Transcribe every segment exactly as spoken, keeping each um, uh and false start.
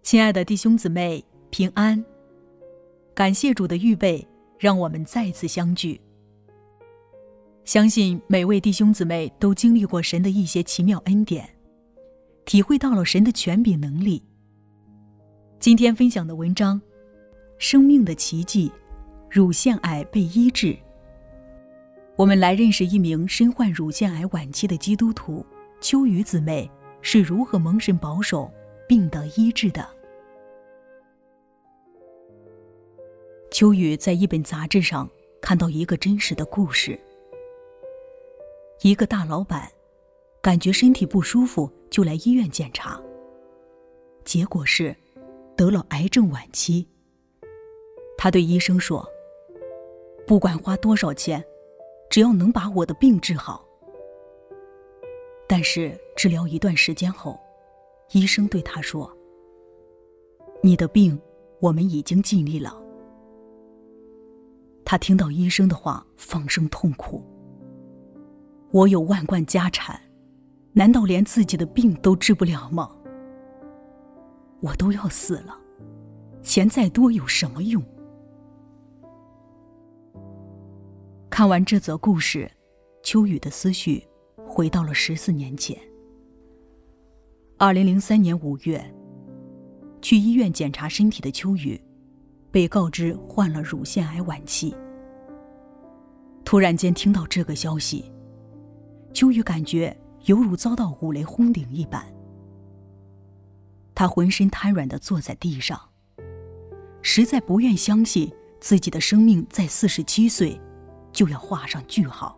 亲爱的弟兄姊妹，平安！感谢主的预备，让我们再次相聚。相信每位弟兄姊妹都经历过神的一些奇妙恩典，体会到了神的权柄能力。今天分享的文章，生命的奇迹，乳腺癌被医治。我们来认识一名身患乳腺癌晚期的基督徒秋雨姊妹是如何蒙神保守并得医治的。秋雨在一本杂志上看到一个真实的故事。一个大老板感觉身体不舒服就来医院检查，结果是得了癌症晚期。他对医生说，不管花多少钱，只要能把我的病治好。但是治疗一段时间后，医生对他说，你的病我们已经尽力了。他听到医生的话，放声痛哭。我有万贯家产，难道连自己的病都治不了吗？我都要死了，钱再多有什么用？看完这则故事，秋雨的思绪回到了十四年前。二零零三年五月，去医院检查身体的秋雨被告知患了乳腺癌晚期。突然间听到这个消息，秋雨感觉犹如遭到五雷轰顶一般。他浑身瘫软地坐在地上，实在不愿相信自己的生命在四十七岁就要画上句号。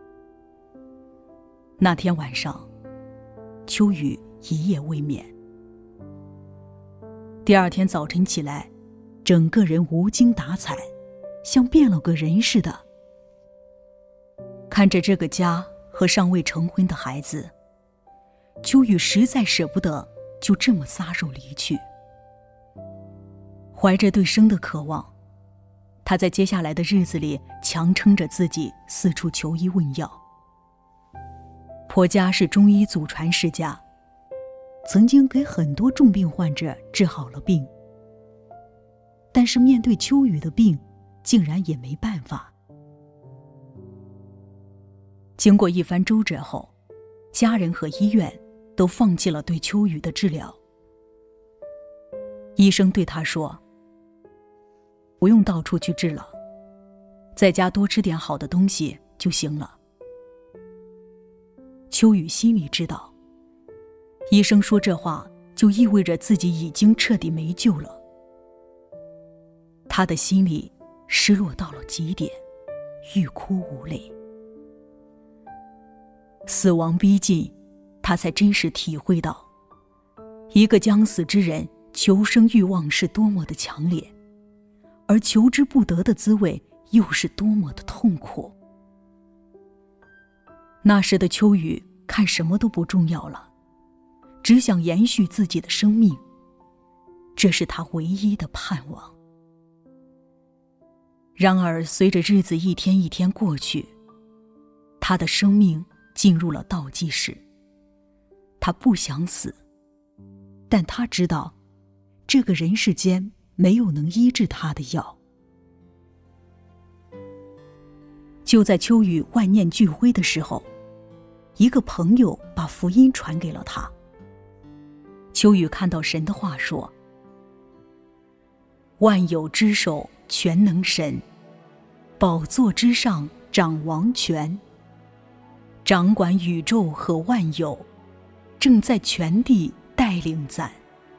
那天晚上，秋雨一夜未眠。第二天早晨起来，整个人无精打采，像变了个人似的。看着这个家和尚未成婚的孩子，秋雨实在舍不得就这么撒手离去。怀着对生的渴望，他在接下来的日子里强撑着自己四处求医问药。婆家是中医祖传世家，曾经给很多重病患者治好了病，但是面对秋雨的病，竟然也没办法。经过一番周折后，家人和医院都放弃了对秋雨的治疗。医生对他说，不用到处去治了，在家多吃点好的东西就行了。秋雨心里知道，医生说这话就意味着自己已经彻底没救了。他的心里失落到了极点，欲哭无泪。死亡逼近，他才真实体会到，一个将死之人求生欲望是多么的强烈，而求之不得的滋味又是多么的痛苦。那时的秋雨看什么都不重要了，只想延续自己的生命，这是他唯一的盼望。然而随着日子一天一天过去，他的生命进入了倒计时。他不想死，但他知道这个人世间没有能医治他的药。就在秋雨万念俱灰的时候，一个朋友把福音传给了他。秋雨看到神的话说，万有之首全能神，宝座之上掌王权，掌管宇宙和万有，正在全地带领咱。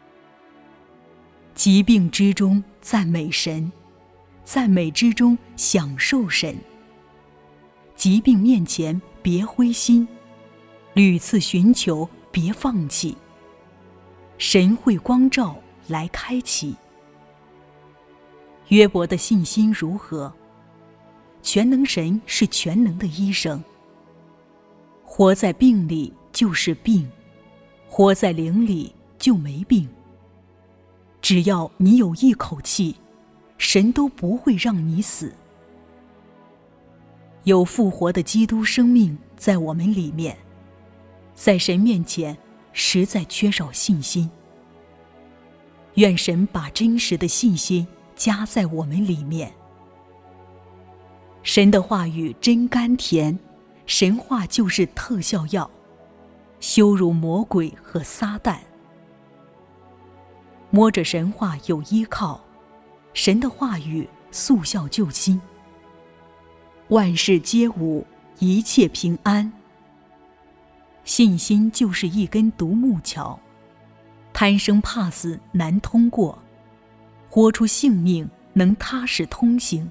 疾病之中赞美神，赞美之中享受神。疾病面前别灰心，屡次寻求别放弃，神会光照来开启。约伯的信心如何？全能神是全能的医生。活在病里就是病，活在灵里就没病。只要你有一口气，神都不会让你死。有复活的基督生命在我们里面，在神面前实在缺少信心。 愿神把真实的信心加在我们里面。神的话语真甘甜，神话就是特效药，羞辱魔鬼和撒旦。摸着神话有依靠，神的话语速效救心，万事皆无，一切平安。信心就是一根独木桥，贪生怕死难通过，豁出性命能踏实通行。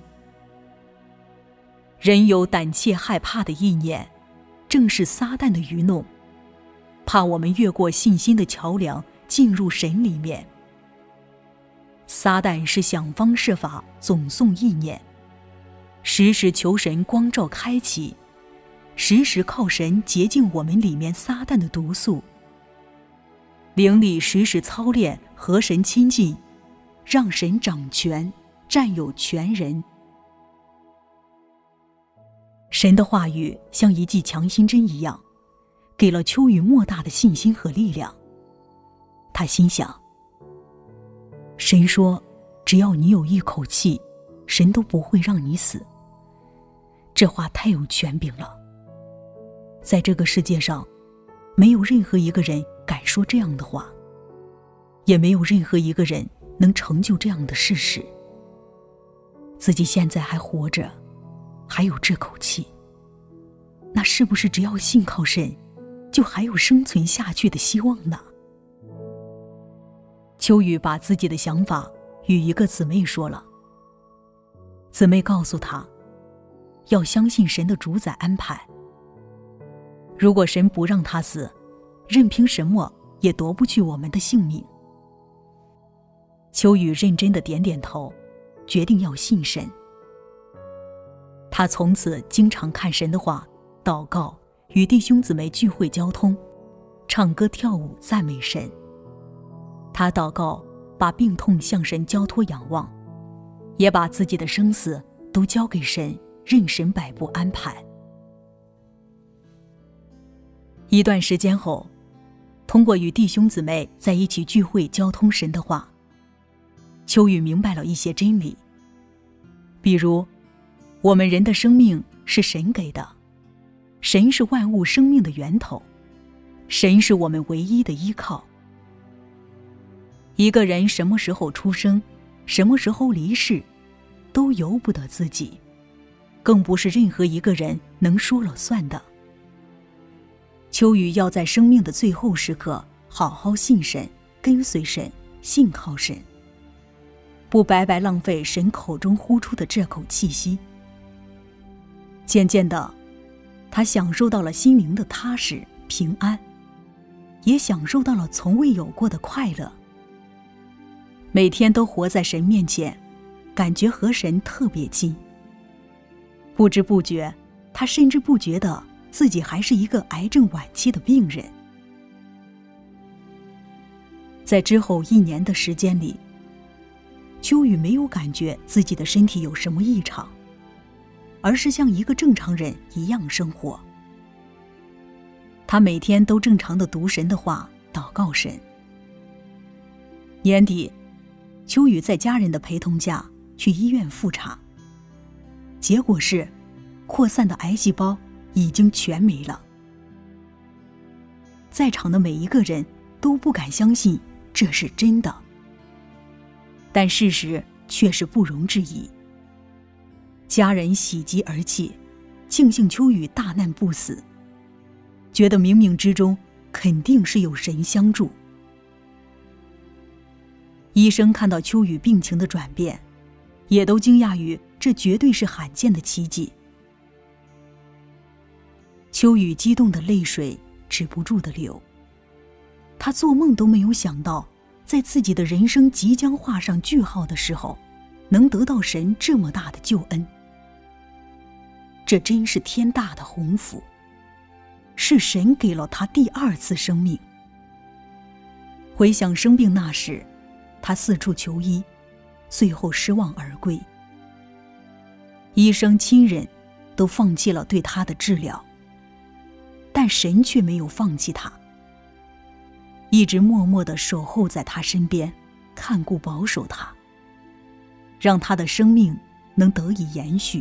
人有胆怯害怕的意念，正是撒旦的愚弄，怕我们越过信心的桥梁进入神里面。撒旦是想方设法总送意念，时时求神光照开启，时时靠神洁净我们里面撒旦的毒素。灵里时时操练和神亲近，让神掌权，占有全人。神的话语像一剂强心针一样，给了秋雨莫大的信心和力量。他心想，神说只要你有一口气，神都不会让你死。这话太有权柄了，在这个世界上没有任何一个人敢说这样的话，也没有任何一个人能成就这样的事实。自己现在还活着，还有这口气，那是不是只要信靠神，就还有生存下去的希望呢？秋雨把自己的想法与一个姊妹说了，姊妹告诉他，要相信神的主宰安排，如果神不让他死，任凭什么也夺不去我们的性命。秋雨认真地点点头，决定要信神。他从此经常看神的话，祷告，与弟兄姊妹聚会交通，唱歌跳舞赞美神。他祷告，把病痛向神交托仰望，也把自己的生死都交给神，任神摆布安排。一段时间后，通过与弟兄姊妹在一起聚会交通神的话，秋雨明白了一些真理，比如我们人的生命是神给的，神是万物生命的源头，神是我们唯一的依靠。一个人什么时候出生，什么时候离世，都由不得自己，更不是任何一个人能说了算的。秋雨要在生命的最后时刻好好信神，跟随神，信靠神，不白白浪费神口中呼出的这口气息。渐渐的，他享受到了心灵的踏实平安，也享受到了从未有过的快乐。每天都活在神面前，感觉和神特别近。不知不觉，他甚至不觉得自己还是一个癌症晚期的病人。在之后一年的时间里，秋雨没有感觉自己的身体有什么异常，而是像一个正常人一样生活。他每天都正常地读神的话，祷告神。年底，秋雨在家人的陪同下去医院复查，结果是扩散的癌细胞已经全没了。在场的每一个人都不敢相信这是真的，但事实却是不容置疑。家人喜极而泣，庆幸秋雨大难不死，觉得冥冥之中肯定是有神相助。医生看到秋雨病情的转变，也都惊讶于这绝对是罕见的奇迹。秋雨激动的泪水止不住的流，他做梦都没有想到，在自己的人生即将画上句号的时候，能得到神这么大的救恩。这真是天大的鸿福，是神给了他第二次生命。回想生病那时，他四处求医，最后失望而归。医生亲人都放弃了对他的治疗，但神却没有放弃他，一直默默地守候在他身边， 看顾保守他，让他的生命能得以延续。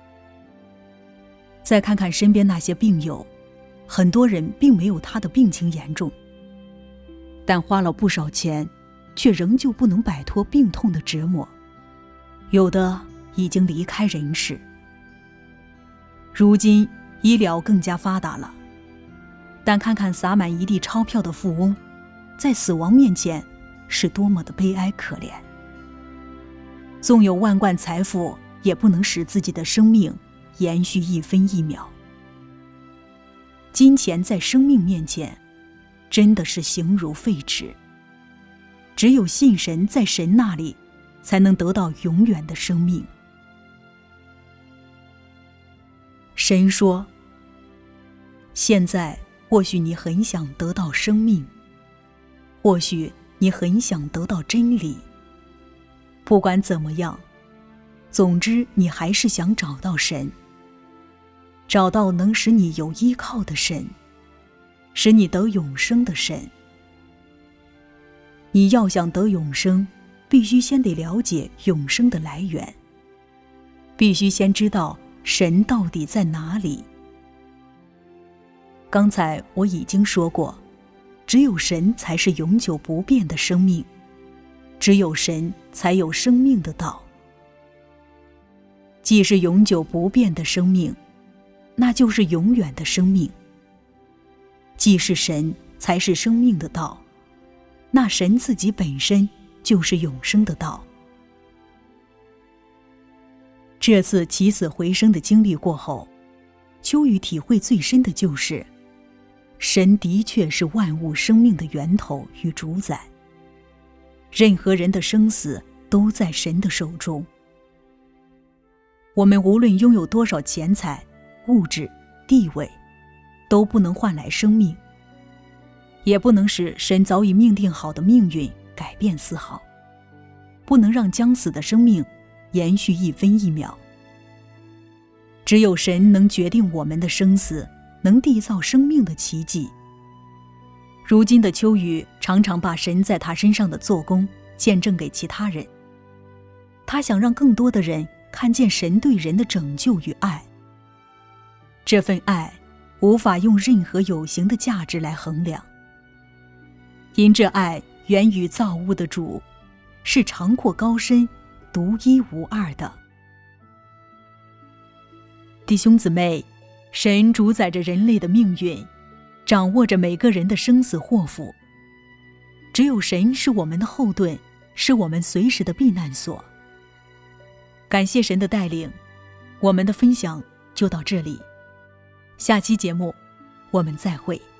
再看看身边那些病友，很多人并没有他的病情严重，但花了不少钱，却仍旧不能摆脱病痛的折磨，有的已经离开人世。如今医疗更加发达了，但看看撒满一地钞票的富翁，在死亡面前是多么的悲哀可怜。纵有万贯财富，也不能使自己的生命延续一分一秒。金钱在生命面前真的是形如废纸，只有信神，在神那里才能得到永远的生命。神说，现在或许你很想得到生命，或许你很想得到真理，不管怎么样，总之你还是想找到神，找到能使你有依靠的神，使你得永生的神。你要想得永生，必须先得了解永生的来源，必须先知道神到底在哪里。刚才我已经说过，只有神才是永久不变的生命，只有神才有生命的道。既是永久不变的生命，那就是永远的生命。既是神才是生命的道，那神自己本身就是永生的道。这次起死回生的经历过后，秋雨体会最深的就是，神的确是万物生命的源头与主宰，任何人的生死都在神的手中。我们无论拥有多少钱财、物质、地位，都不能换来生命，也不能使神早已命定好的命运改变丝毫，不能让将死的生命延续一分一秒。只有神能决定我们的生死，能缔造生命的奇迹。如今的秋雨常常把神在他身上的做工见证给其他人，他想让更多的人看见神对人的拯救与爱。这份爱无法用任何有形的价值来衡量，因这爱源于造物的主，是长阔高深、独一无二的。弟兄姊妹，神主宰着人类的命运，掌握着每个人的生死祸福。只有神是我们的后盾，是我们随时的避难所。感谢神的带领，我们的分享就到这里。下期节目我们再会。